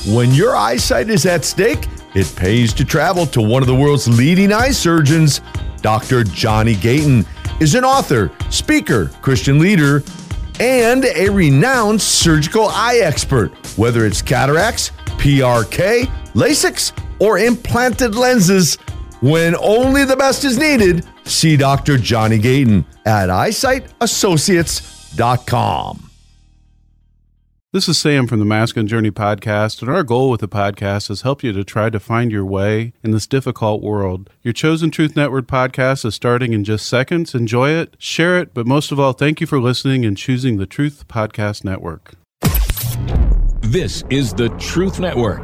When your eyesight is at stake, it pays to travel to one of the world's leading eye surgeons. Dr. Johnny Gayton is an author, speaker, Christian leader, and a renowned surgical eye expert. Whether it's cataracts, PRK, LASIK, or implanted lenses, when only the best is needed, see Dr. Johnny Gayton at EyesightAssociates.com. This is Sam from the Masculine Journey podcast, and our goal with the podcast is help you to try to find your way in this difficult world. Your Chosen Truth Network podcast is starting in just seconds. Enjoy it, share it, but most of all, thank you for listening and choosing the Truth Podcast Network. This is the Truth Network.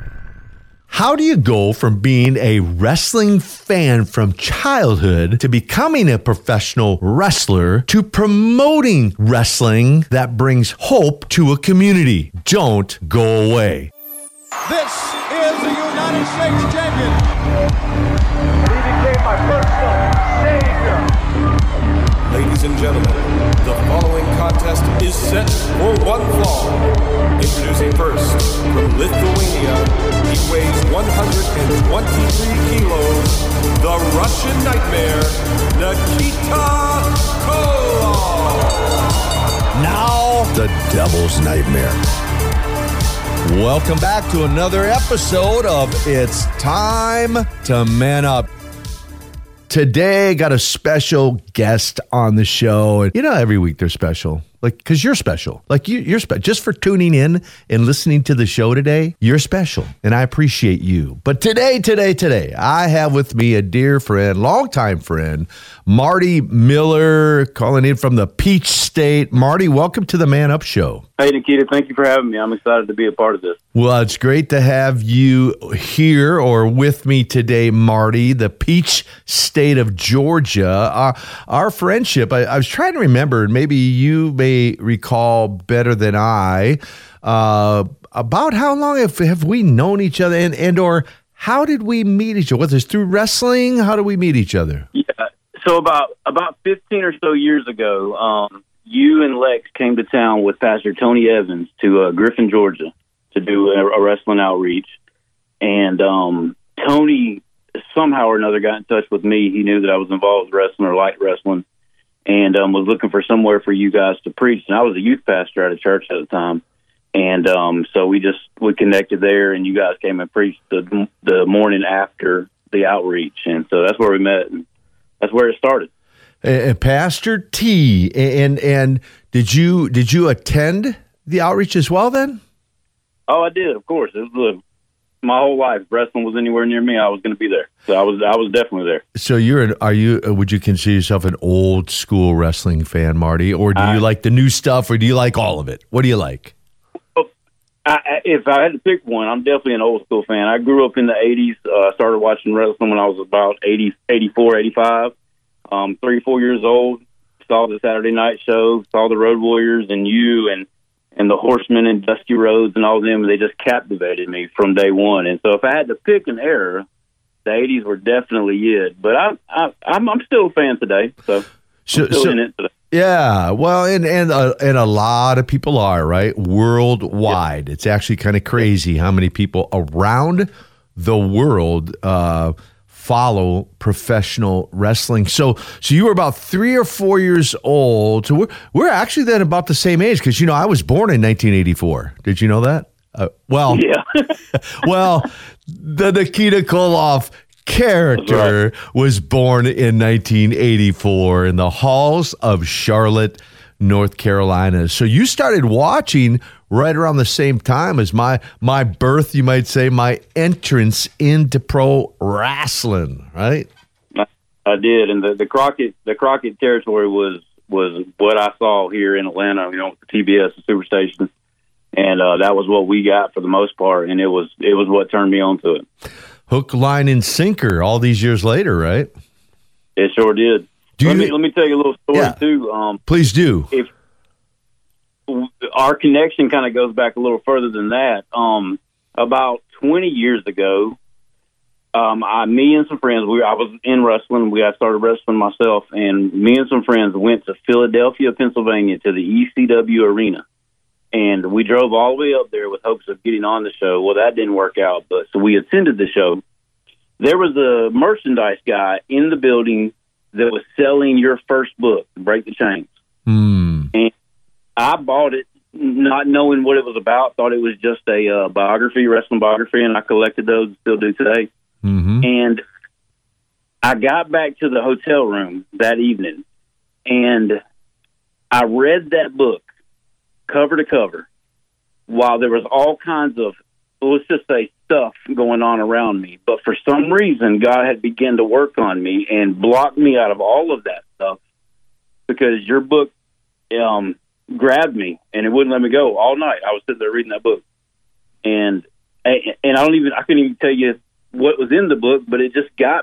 How do you go from being a wrestling fan from childhood to becoming a professional wrestler to promoting wrestling that brings hope to a community? Don't go away. This is the United States champion. He became my personal savior. Ladies and gentlemen, the following contest is set for one fall. Introducing first, from Lithuania, he weighs 123 kilos, the Russian Nightmare, Nikita Koloff. Now, the Devil's Nightmare. Welcome back to another episode of It's Time to Man Up. Today, got a special guest on the show. And you know, every week they're special. Like, because you're special. Like, you're special. Just for tuning in and listening to the show today, you're special. And I appreciate you. But today, I have with me a dear friend, longtime friend, Marty Miller, calling in from the Peach State. Marty, welcome to the Man Up Show. Hey, Nikita. Thank you for having me. I'm excited to be a part of this. Well, it's great to have you here or with me today, Marty, the Peach State of Georgia. Our friendship, I was trying to remember, and maybe you may recall better than I, about how long have we known each other and or how did we meet each other? Was it through wrestling? How did we meet each other? Yeah, so about 15 or so years ago, you and Lex came to town with Pastor Tony Evans to Griffin, Georgia, to do a wrestling outreach. And Tony somehow or another got in touch with me. He knew that I was involved with wrestling or liked wrestling, and was looking for somewhere for you guys to preach. And I was a youth pastor at a church at the time. And so we connected there, and you guys came and preached the morning after the outreach. And so that's where we met, and that's where it started. Pastor T, and did you attend the outreach as well then? Oh, I did, of course. It was my whole life. Wrestling was anywhere near me, I was going to be there. So I was definitely there. So would you consider yourself an old school wrestling fan, Marty, or do you like the new stuff, or do you like all of it? What do you like? If I had to pick one, I'm definitely an old school fan. I grew up in the 80s. I started watching wrestling when I was about 84, 85. 3 or 4 years old. Saw the Saturday night show, saw the Road Warriors and you and the Horsemen and Dusty Rhodes and all of them. They just captivated me from day one. And so if I had to pick an era, the 80s were definitely it. But I'm still a fan today. So in it today. Yeah, well, and a lot of people are, right? Worldwide. Yep. It's actually kind of crazy how many people around the world follow professional wrestling. So you were about 3 or 4 years old. So we're actually then about the same age, because I was born in 1984. Did you know that? Yeah. Well, the Nikita Koloff character was born in 1984 in the halls of Charlotte, North Carolina. So you started watching right around the same time as my birth, you might say, my entrance into pro wrestling, right? I did, and the Crockett territory was what I saw here in Atlanta, with the TBS, the Superstation, and that was what we got for the most part, and it was what turned me on to it. Hook, line, and sinker all these years later, right? It sure did. Let me tell you a little story, too. Please do. If our connection kind of goes back a little further than that. About 20 years ago, me and some friends, I was in wrestling. I started wrestling myself, and me and some friends went to Philadelphia, Pennsylvania, to the ECW arena. And we drove all the way up there with hopes of getting on the show. Well, that didn't work out, but so we attended the show. There was a merchandise guy in the building that was selling your first book, Break the Chains. And I bought it not knowing what it was about, thought it was just a biography, wrestling biography, and I collected those and still do today. And I got back to the hotel room that evening, and I read that book cover to cover while there was all kinds of, let's just say, stuff going on around me. But for some reason, God had begun to work on me and blocked me out of all of that stuff because your book grabbed me and it wouldn't let me go all night. I was sitting there reading that book. And I couldn't even tell you what was in the book, but it just got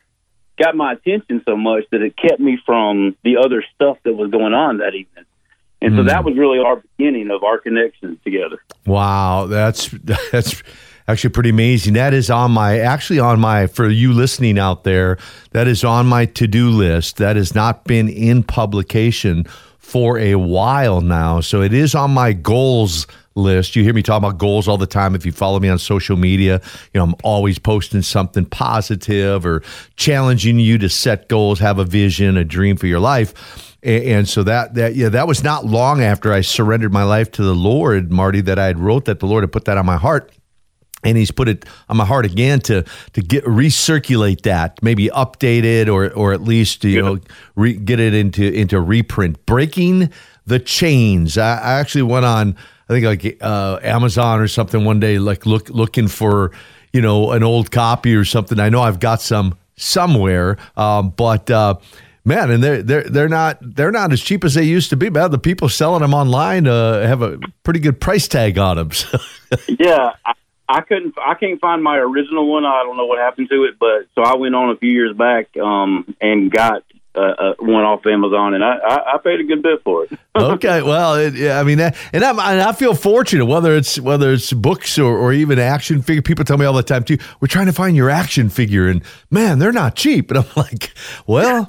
my attention so much that it kept me from the other stuff that was going on that evening. And so that was really our beginning of our connection together. Wow, that's actually pretty amazing. That is on my, for you listening out there, that is on my to-do list. That has not been in publication for a while now. So it is on my goals list. You hear me talk about goals all the time. If you follow me on social media, I'm always posting something positive or challenging you to set goals, have a vision, a dream for your life. And so that was not long after I surrendered my life to the Lord, Marty, that I had wrote that. The Lord had put that on my heart. And he's put it on my heart again to recirculate that, maybe update it or at least get it into reprint. Breaking the Chains. I actually went on, I think like Amazon or something one day, like looking for an old copy or something. I know I've got some somewhere, but man, and they're not as cheap as they used to be. Man, the people selling them online have a pretty good price tag on them. So. Yeah. I can't find my original one. I don't know what happened to it, but so I went on a few years back and got one off Amazon, and I paid a good bit for it. Okay, well, I feel fortunate whether it's books or even action figure. People tell me all the time too, we're trying to find your action figure, and man, they're not cheap. And I'm like, well.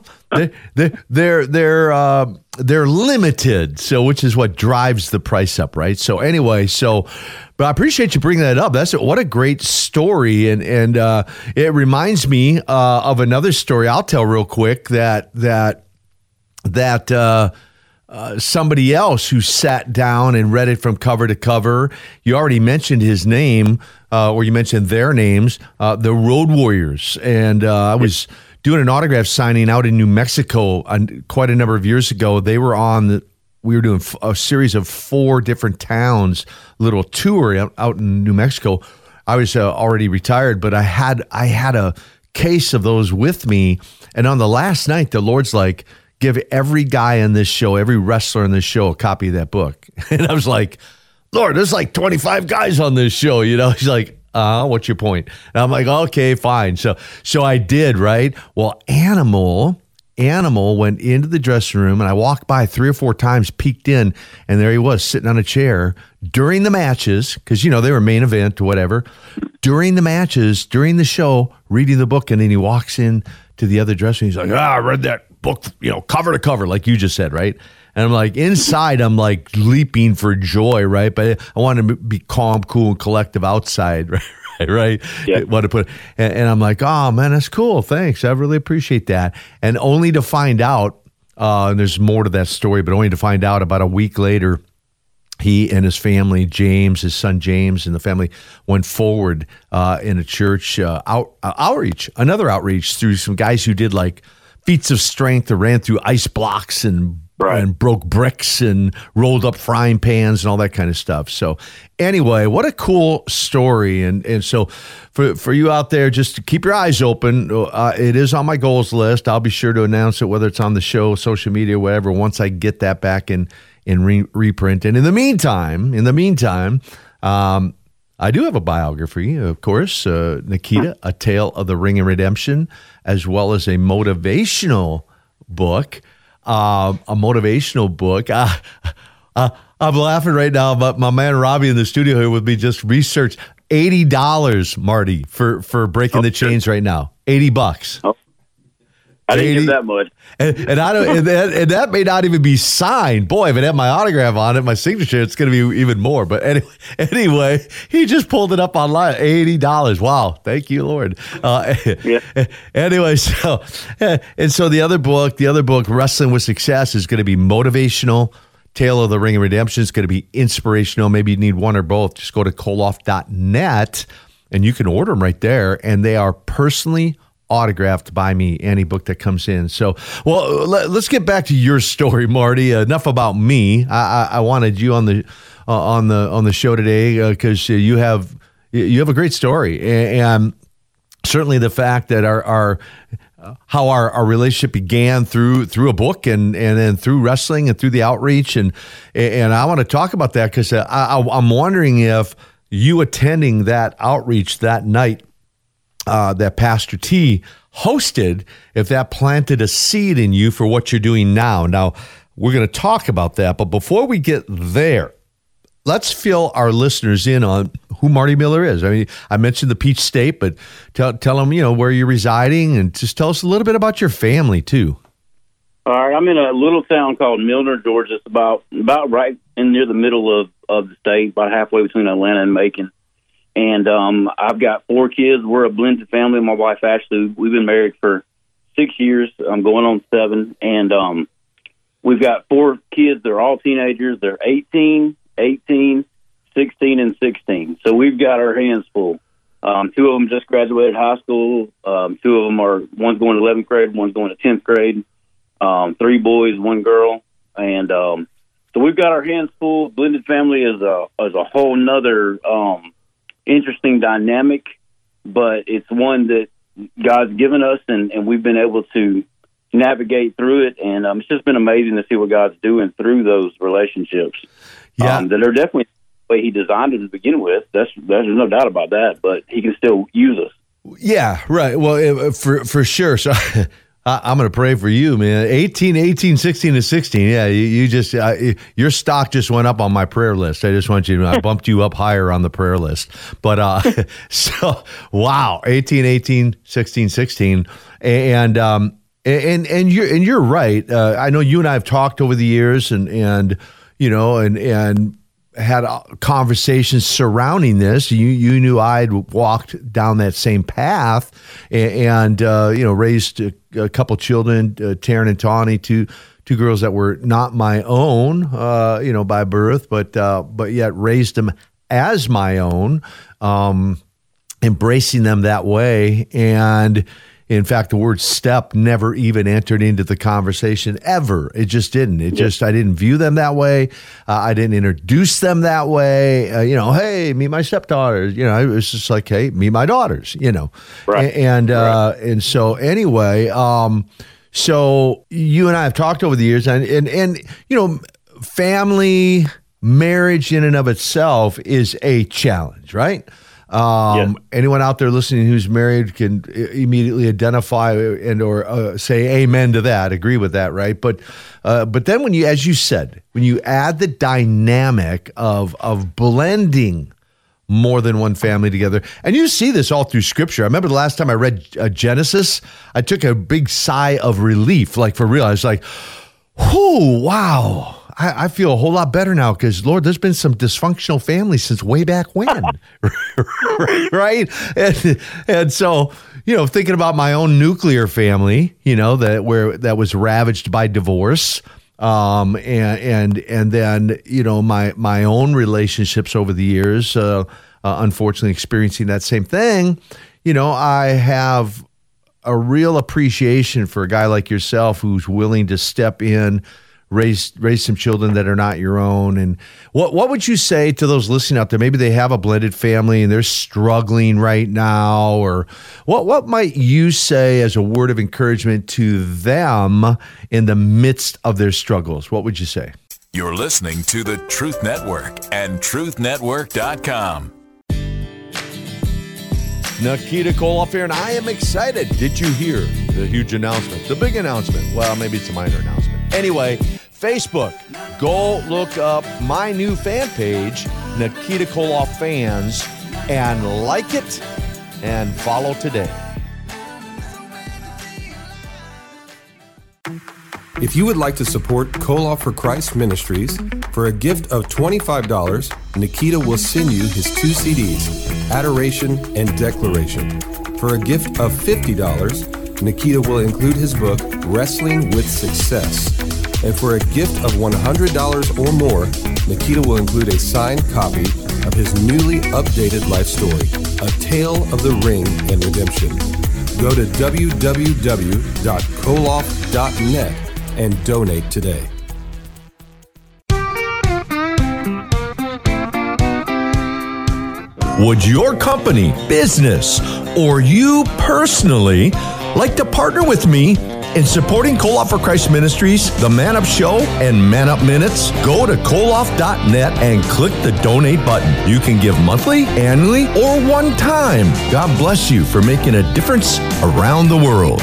They're limited, so which is what drives the price up, right? So anyway, but I appreciate you bringing that up. What a great story, and it reminds me of another story I'll tell real quick that somebody else who sat down and read it from cover to cover. You already mentioned his name, or you mentioned their names, the Road Warriors, and I was doing an autograph signing out in New Mexico quite a number of years ago. We were doing a series of 4 different towns, little tour out in New Mexico. I was already retired, but I had a case of those with me. And on the last night, the Lord's like, give every guy in this show, every wrestler in this show, a copy of that book. And I was like, Lord, there's like 25 guys on this show. He's like, what's your point? And I'm like, okay, fine. So I did, right? Well, Animal went into the dressing room, and I walked by 3 or 4 times, peeked in, and there he was sitting on a chair during the matches, because, they were main event or whatever. During the matches, during the show, reading the book, and then he walks in to the other dressing room. He's like, I read that book, cover to cover, like you just said, right? And I'm like, inside, I'm like leaping for joy, right? But I want to be calm, cool, and collective outside, right? Yeah. Want to put, and I'm like, oh man, that's cool. Thanks, I really appreciate that. And only to find out, and there's more to that story, but only to find out about a week later, he and his family, his son James, and the family went forward in a church another outreach through some guys who did like feats of strength that ran through ice blocks and broke bricks and rolled up frying pans and all that kind of stuff. So anyway, what a cool story. And so for you out there, just to keep your eyes open, it is on my goals list. I'll be sure to announce it, whether it's on the show, social media, whatever, once I get that back in reprint. And in the meantime, I do have a biography, of course, Nikita, A Tale of the Ring and Redemption, as well as a motivational book. I'm laughing right now, but my man Robbie in the studio here with me just researched $80, Marty, for Breaking the Chains right now. $80. Oh. I didn't give that much. And I don't, and that may not even be signed. Boy, if it had my autograph on it, my signature, it's going to be even more. But anyway, he just pulled it up online, $80. Wow, thank you, Lord. Yeah. Anyway, so the other book, Wrestling with Success, is going to be motivational. Tale of the Ring of Redemption is going to be inspirational. Maybe you need one or both. Just go to koloff.net and you can order them right there, and they are personally autographed by me, any book that comes in. So, well, let's get back to your story, Marty. Enough about me. I wanted you on the show today because you have a great story, and certainly the fact that how our relationship began through a book and then through wrestling and through the outreach, and I want to talk about that because I'm wondering if you attending that outreach that night that Pastor T hosted, if that planted a seed in you for what you're doing now. Now, we're going to talk about that, but before we get there, let's fill our listeners in on who Marty Miller is. I mean, I mentioned the Peach State, but tell them, where you're residing, and just tell us a little bit about your family, too. All right, I'm in a little town called Milner, Georgia. It's about right in near the middle of the state, about halfway between Atlanta and Macon. And I've got 4 kids. We're a blended family. My wife, Ashley, we've been married for 6 years. I'm going on 7. And we've got 4 kids. They're all teenagers. They're 18, 16, and 16. So we've got our hands full. 2 of them just graduated high school. 2 of them one's going to 11th grade, one's going to 10th grade. 3 boys, 1 girl. And so we've got our hands full. Blended family is a whole nother interesting dynamic, but it's one that God's given us, and we've been able to navigate through it. And it's just been amazing to see what God's doing through those relationships. Yeah. That are definitely the way He designed it to begin with. There's no doubt about that, but He can still use us. Yeah, right. Well, for sure. So I'm going to pray for you, man. 18, 16 to 16. Yeah, you just your stock just went up on my prayer list. I just want you to I bumped you up higher on the prayer list. But so wow, 18, 16, 16. And you're right. I know you and I have talked over the years and had conversations surrounding this. You knew I'd walked down that same path and raised a couple children, Taryn and Tawny, two girls that were not my own, by birth, but yet raised them as my own, embracing them that way. And in fact, the word step never even entered into the conversation ever. It just didn't. I didn't view them that way. I didn't introduce them that way. Hey, meet my stepdaughters. It was just like, hey, meet my daughters, Right. And so anyway, so you and I have talked over the years and family, marriage in and of itself is a challenge, right? Anyone out there listening who's married can immediately identify or say amen to that, agree with that, right? But then when you, as you said, when you add the dynamic of blending more than one family together, and you see this all through Scripture. I remember the last time I read Genesis, I took a big sigh of relief, like for real. I was like, whoo, wow. I feel a whole lot better now because, Lord, there's been some dysfunctional families since way back when, right? And so, thinking about my own nuclear family, that was ravaged by divorce, and then my own relationships over the years, unfortunately experiencing that same thing. I have a real appreciation for a guy like yourself who's willing to step in, raise some children that are not your own. And what would you say to those listening out there? Maybe they have a blended family and they're struggling right now, or what might you say as a word of encouragement to them in the midst of their struggles? What would you say? You're listening to the Truth Network and truthnetwork.com. Nikita Koloff here, and I am excited. Did you hear the huge announcement? The big announcement. Well, maybe it's a minor announcement. Anyway, Facebook, go look up my new fan page, Nikita Koloff Fans, and like it and follow today. If you would like to support Koloff for Christ Ministries, for a gift of $25, Nikita will send you his 2 CDs, Adoration and Declaration. For a gift of $50, Nikita will include his book, Wrestling with Success. And for a gift of $100 or more, Nikita will include a signed copy of his newly updated life story, A Tale of the Ring and Redemption. Go to www.koloff.net and donate today. Would your company, business, or you personally like to partner with me in supporting Koloff for Christ Ministries, The Man Up Show, and Man Up Minutes? Go to koloff.net and click the donate button. You can give monthly, annually, or one time. God bless you for making a difference around the world.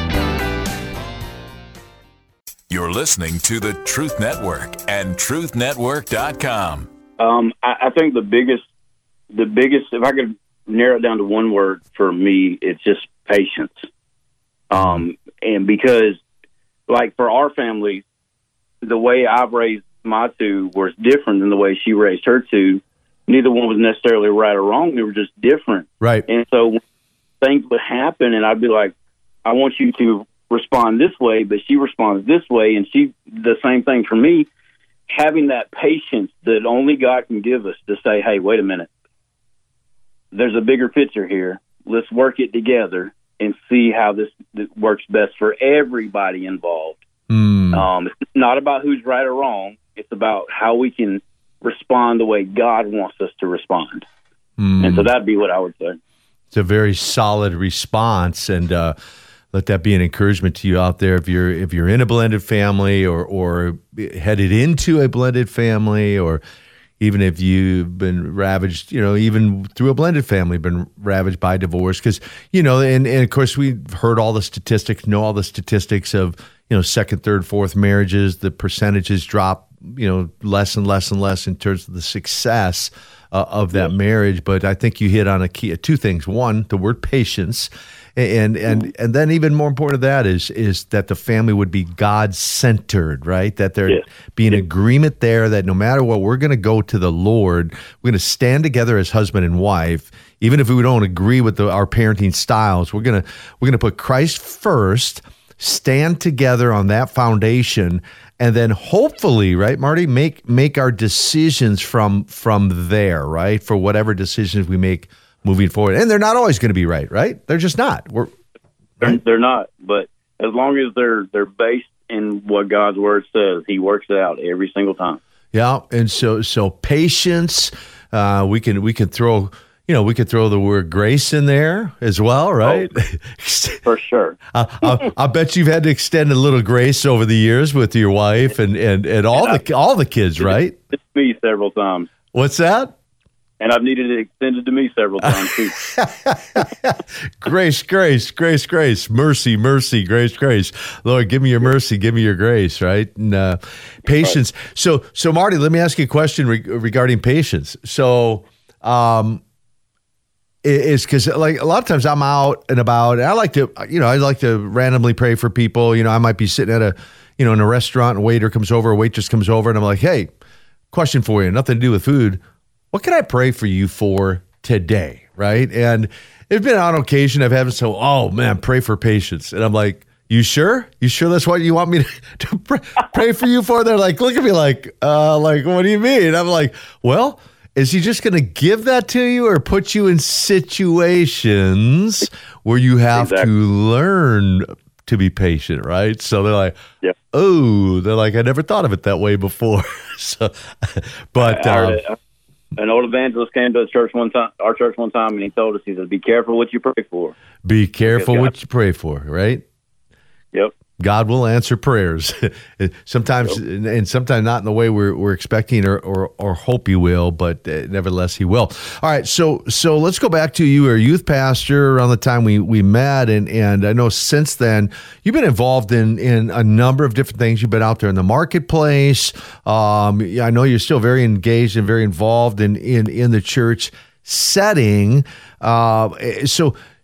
You're listening to the Truth Network and truthnetwork.com. I think the biggest, if I could narrow it down to one word for me, it's just patience. And because, like, for our family, the way I've raised my two was different than the way she raised her two. Neither one was necessarily right or wrong. They were just different. Right. And so when things would happen, and I'd be like, I want you to respond this way, but she responds this way, and she, the same thing for me. Having that patience that only God can give us to say, hey, wait a minute. There's a bigger picture here. Let's work it together and see how this works best for everybody involved. It's not about who's right or wrong. It's about how we can respond the way God wants us to respond. And so that'd be what I would say. It's a very solid response, and let that be an encouragement to you out there. If you're in a blended family or headed into a blended family, or even if you've been ravaged, even through a blended family, been ravaged by divorce. Because, and of course, we've heard all the statistics, know all the statistics of, second, third, fourth marriages. The percentages drop, less and less and less in terms of the success of that marriage. But I think you hit on a key, two things. One, the word patience. And then even more important to that is that the family would be God-centered, right? That there be an agreement there that no matter what, we're going to go to the Lord. We're going to stand together as husband and wife, even if we don't agree with our parenting styles. We're going to put Christ first, stand together on that foundation, and then hopefully, right, Marty, make our decisions from there, right? For whatever decisions we make moving forward. And they're not always going to be right? They're just not. They're not. But as long as they're based in what God's word says, he works it out every single time. Yeah. And so patience, we can throw the word grace in there as well, right? Oh, for sure. I bet you've had to extend a little grace over the years with your wife and all the kids, right? It's me several times. What's that? And I've needed it extended to me several times, too. Grace, mercy, grace. Lord, give me your mercy, give me your grace, right? And patience. Right. So Marty, let me ask you a question regarding patience. So it's because, like, a lot of times I'm out and about, and I like to randomly pray for people. I might be sitting at in a restaurant, and a waitress comes over, and I'm like, hey, question for you, nothing to do with food. What can I pray for you for today, right? And it's been on occasion I've had oh man, pray for patience. And I'm like, you sure? You sure that's what you want me to pray for you for? They're like, look at me like, what do you mean? I'm like, well, is he just going to give that to you or put you in situations where you have to learn to be patient, right? So they're like, oh, I never thought of it that way before. An old evangelist came to our church one time, and he told us, he said, be careful what you pray for. Be careful what you pray for, right? Yep. God will answer prayers. Sometimes, and sometimes not in the way we're expecting or hope he will, but nevertheless he will. All right, so let's go back to you were a youth pastor around the time we met, and I know since then you've been involved in a number of different things. You've been out there in the marketplace. I know you're still very engaged and very involved in the church setting. So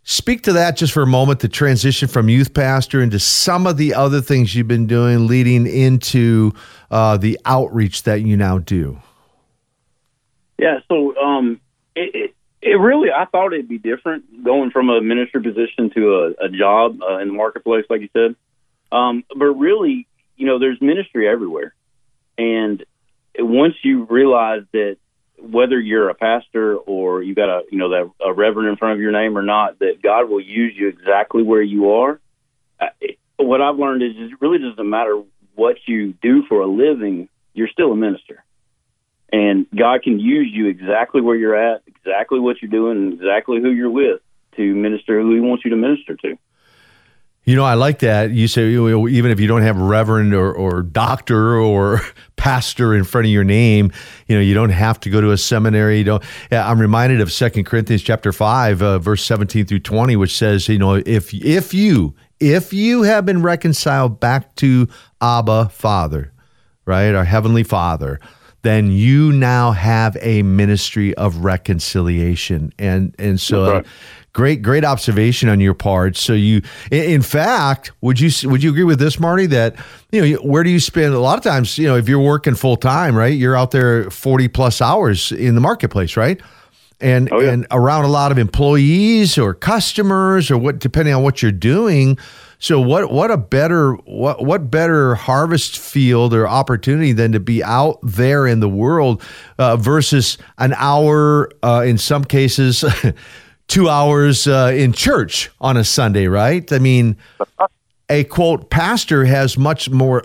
Speak to that just for a moment, the transition from youth pastor into some of the other things you've been doing leading into the outreach that you now do. Yeah, so it really, I thought it'd be different going from a ministry position to a job in the marketplace, like you said. But really, there's ministry everywhere. And once you realize that whether you're a pastor or you got a reverend in front of your name or not, that God will use you exactly where you are. What I've learned is it really doesn't matter what you do for a living, you're still a minister. And God can use you exactly where you're at, exactly what you're doing, and exactly who you're with to minister who He wants you to minister to. I like that. You say even if you don't have reverend or doctor or pastor in front of your name, you don't have to go to a seminary. I'm reminded of 2 Corinthians chapter 5, verse 17 through 20, which says, if you have been reconciled back to Abba, Father, right, our Heavenly Father, then you now have a ministry of reconciliation. And so right. Great observation on your part. So in fact, would you agree with this, Marty, that, where do you spend a lot of times, if you're working full time, right, you're out there 40 plus hours in the marketplace, right? And around a lot of employees or customers or depending on what you're doing. So what better harvest field or opportunity than to be out there in the world versus an hour, in some cases, 2 hours in church on a Sunday, right? I mean, a quote pastor has much more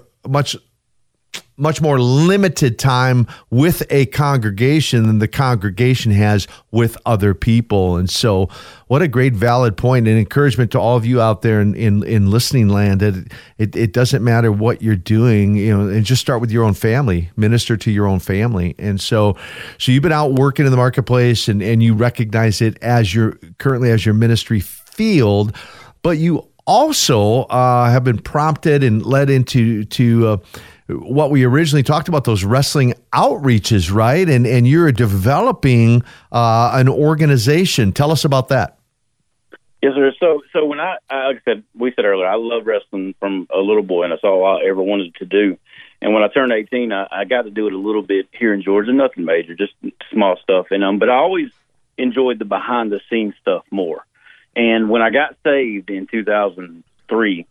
limited time with a congregation than the congregation has with other people. And so what a great valid point and encouragement to all of you out there in listening land that it doesn't matter what you're doing, and just start with your own family, minister to your own family. And so you've been out working in the marketplace and you recognize it as your ministry field, but you also have been prompted and led into what we originally talked about, those wrestling outreaches, right? And you're developing an organization. Tell us about that. Yes, sir. So when like I said, we said earlier, I love wrestling from a little boy, and that's all I ever wanted to do. And when I turned 18, I got to do it a little bit here in Georgia, nothing major, just small stuff. And but I always enjoyed the behind the scenes stuff more. And when I got saved in 2003,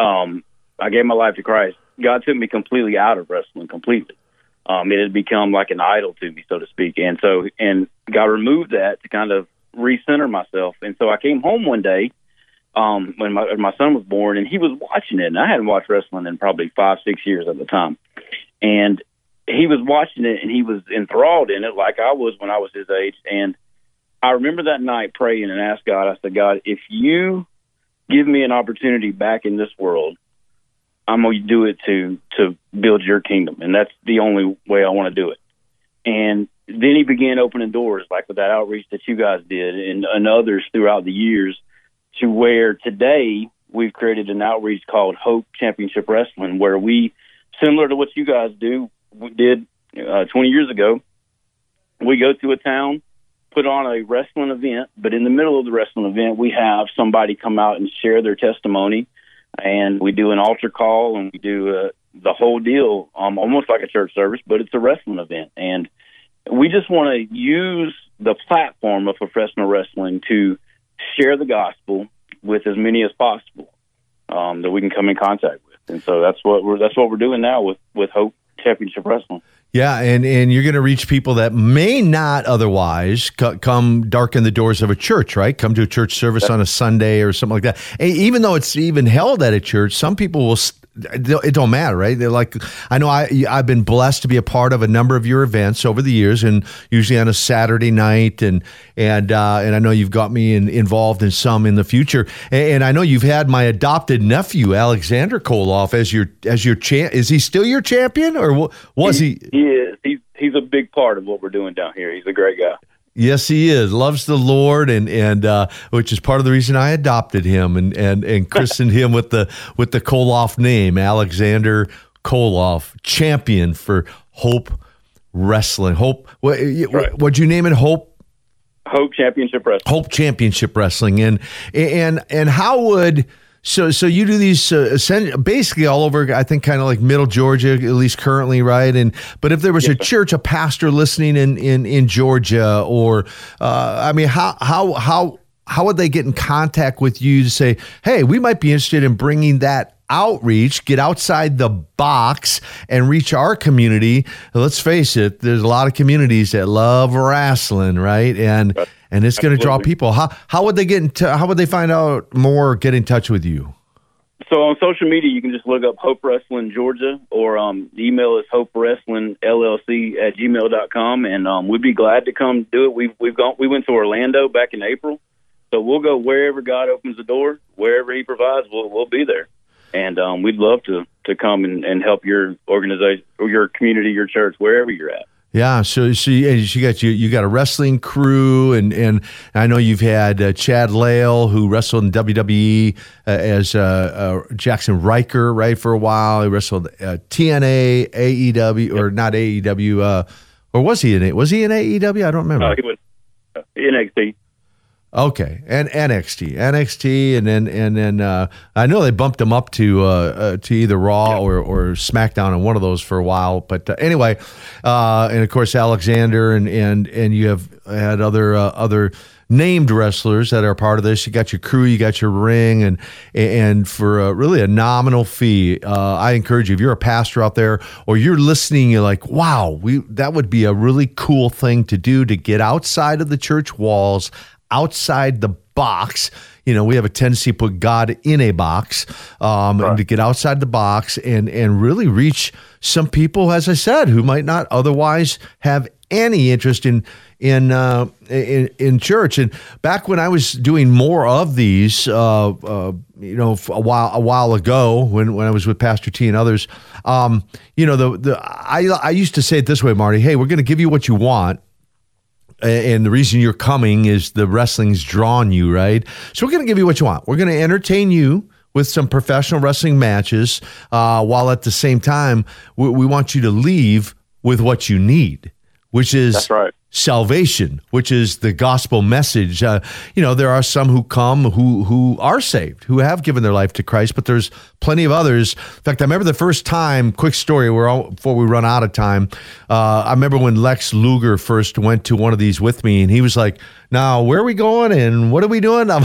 I gave my life to Christ. God took me completely out of wrestling, completely. It had become like an idol to me, so to speak. And God removed that to kind of recenter myself. And so I came home one day when my son was born, and he was watching it. And I hadn't watched wrestling in probably 5-6 years at the time. And he was watching it, and he was enthralled in it like I was when I was his age. And I remember that night praying and asked God, I said, God, if you give me an opportunity back in this world, I'm going to do it to build your kingdom. And that's the only way I want to do it. And then he began opening doors, like with that outreach that you guys did and others throughout the years, to where today we've created an outreach called Hope Championship Wrestling, where we, similar to what you guys did 20 years ago, we go to a town, put on a wrestling event, but in the middle of the wrestling event, we have somebody come out and share their testimony. And we do an altar call, and we do the whole deal, almost like a church service, but it's a wrestling event. And we just want to use the platform of professional wrestling to share the gospel with as many as possible that we can come in contact with. And so that's what we're doing now with Hope Championship Wrestling. Yeah, and you're going to reach people that may not otherwise come darken the doors of a church, right? Come to a church service on a Sunday or something like that. And even though it's even held at a church, some people will. It don't matter, right? They're like, I know I've been blessed to be a part of a number of your events over the years, and usually on a Saturday night, and I know you've got me involved in some in the future, and I know you've had my adopted nephew Alexander Koloff as your champ. Is he still your champion, or was he? He is. He's a big part of what we're doing down here. He's a great guy. Yes, he is. Loves the Lord, and which is part of the reason I adopted him and christened him with the Koloff name, Alexander Koloff, champion for Hope Wrestling. Hope. What'd you name it? Hope Hope Championship Wrestling. Hope Championship Wrestling. And how would so you do these basically all over, I think, kind of like Middle Georgia, at least currently, right? But if there was a church, a pastor listening in Georgia, or how would they get in contact with you to say, hey, we might be interested in bringing that outreach, get outside the box and reach our community? Let's face it, there's a lot of communities that love wrestling, right? And it's going to draw people. How would they how would they find out more, get in touch with you? So on social media, you can just look up Hope Wrestling Georgia, or the email is hopewrestlingllc@gmail.com, and we'd be glad to come do it. We went to Orlando back in April, so we'll go wherever God opens the door, wherever He provides, we'll be there. And we'd love to come and help your organization or your community, your church, wherever you're at. Yeah, so you got a wrestling crew, and I know you've had Chad Lale, who wrestled in WWE as Jackson Riker, right, for a while. He wrestled TNA, AEW, or not AEW, or was he in AEW? I don't remember. He was NXT. Okay, and NXT, and then I know they bumped him up to either Raw or SmackDown, and one of those for a while. But anyway, and of course Alexander, and you have had other named wrestlers that are part of this. You got your crew, you got your ring, and for really a nominal fee, I encourage you, if you're a pastor out there or you're listening, you're like, wow, that would be a really cool thing to do, to get outside of the church walls, outside the box. We have a tendency to put God in a box, and to get outside the box and really reach some people, as I said, who might not otherwise have any interest in church. And back when I was doing more of these, a while ago, when I was with Pastor T and others, I used to say it this way, Marty. Hey, we're going to give you what you want. And the reason you're coming is the wrestling's drawn you, right? So we're going to give you what you want. We're going to entertain you with some professional wrestling matches, while at the same time, we want you to leave with what you need, which is salvation, which is the gospel message. There are some who come who are saved, who have given their life to Christ, but there's plenty of others. In fact, I remember the first time, quick story, before we run out of time, I remember when Lex Luger first went to one of these with me, and he was like, now, where are we going and what are we doing? I'm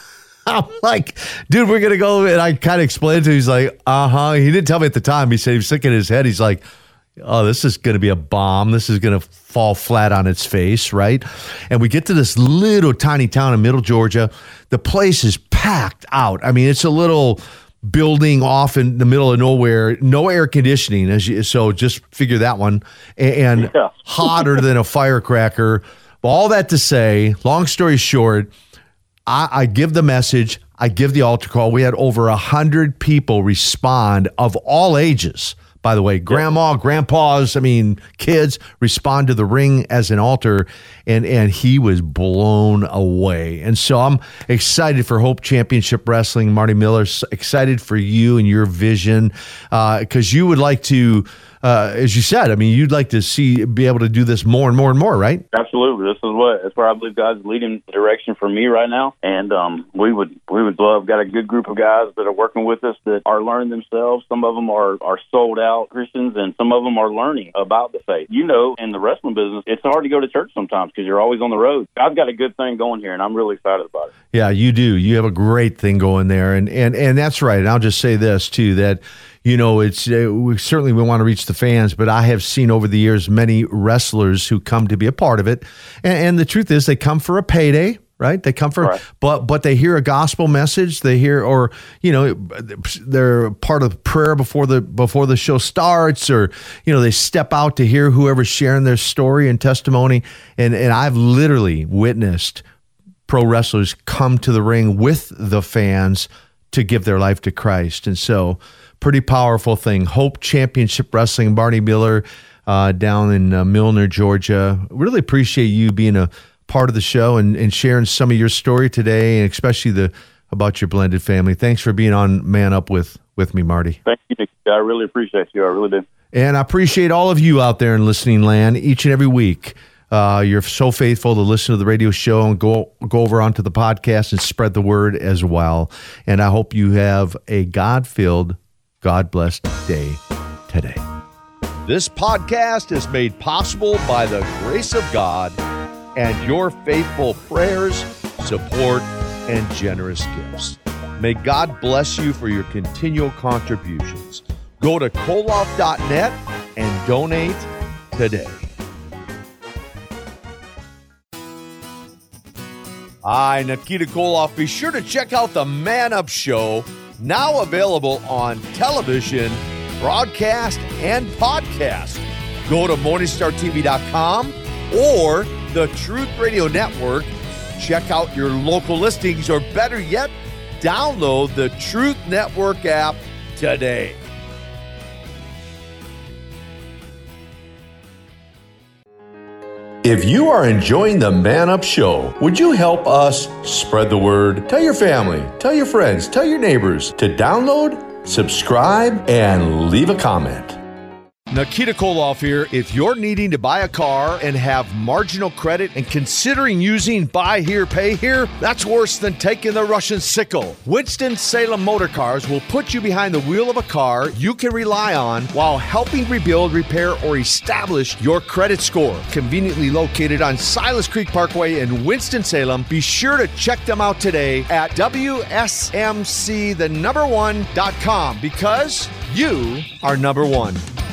like, dude, we're going to go. And I kind of explained to him. He's like, He didn't tell me at the time. He said he was sick in his head. He's like, oh, this is going to be a bomb. This is going to fall flat on its face, right? And we get to this little tiny town in Middle Georgia. The place is packed out. I mean, it's a little building off in the middle of nowhere, no air conditioning, so just figure that one, and hotter than a firecracker. All that to say, long story short, I give the message, I give the altar call. We had over 100 people respond, of all ages. By the way, grandma, grandpas, kids respond to the ring as an altar, and he was blown away. And so I'm excited for Hope Championship Wrestling. Marty Miller, excited for you and your vision, because you would like to, as you said, you'd like to be able to do this more and more and more, right? Absolutely. That's where I believe God's leading direction for me right now. And we would love, got a good group of guys that are working with us that are learning themselves. Some of them are sold out Christians, and some of them are learning about the faith. In the wrestling business, it's hard to go to church sometimes because you're always on the road. I've got a good thing going here, and I'm really excited about it. Yeah, you do. You have a great thing going there, and that's right. And I'll just say this too, that it's we want to reach the fans, but I have seen over the years many wrestlers who come to be a part of it, and the truth is they come for a payday. Right? They come for, but they hear a gospel message. They hear, or they're part of prayer before the show starts, or they step out to hear whoever's sharing their story and testimony. And I've literally witnessed pro wrestlers come to the ring with the fans to give their life to Christ. And so, pretty powerful thing. Hope Championship Wrestling, Marty Miller, down in Milner, Georgia. Really appreciate you being a part of the show and sharing some of your story today, and especially about your blended family. Thanks for being on Man Up with me, Marty. Thank you, Nick. I really appreciate you. I really do. And I appreciate all of you out there in listening land each and every week. You're so faithful to listen to the radio show and go over onto the podcast and spread the word as well. And I hope you have a God-filled, God-blessed day today. This podcast is made possible by the grace of God and your faithful prayers, support, and generous gifts. May God bless you for your continual contributions. Go to koloff.net and donate today. Hi, Nikita Koloff. Be sure to check out the Man Up Show, now available on television, broadcast, and podcast. Go to MorningstarTV.com or the Truth Radio Network. Check out your local listings, or better yet, download the Truth Network app today. If you are enjoying the Man Up Show, would you help us spread the word? Tell your family, tell your friends, tell your neighbors to download, subscribe, and leave a comment. Nikita Koloff here. If you're needing to buy a car and have marginal credit and considering using buy here, pay here, that's worse than taking the Russian sickle. Winston-Salem Motor Cars will put you behind the wheel of a car you can rely on while helping rebuild, repair, or establish your credit score. Conveniently located on Silas Creek Parkway in Winston-Salem, be sure to check them out today at WSMC1.com because you are number one.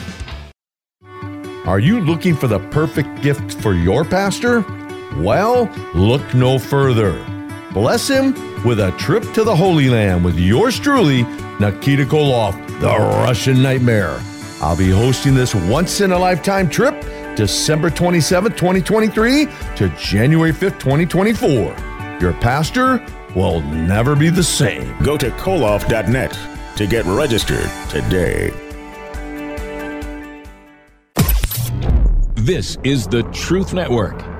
Are you looking for the perfect gift for your pastor? Well, look no further. Bless him with a trip to the Holy Land with yours truly, Nikita Koloff, the Russian Nightmare. I'll be hosting this once-in-a-lifetime trip December 27th, 2023 to January 5th, 2024. Your pastor will never be the same. Go to koloff.net to get registered today. This is the Truth Network.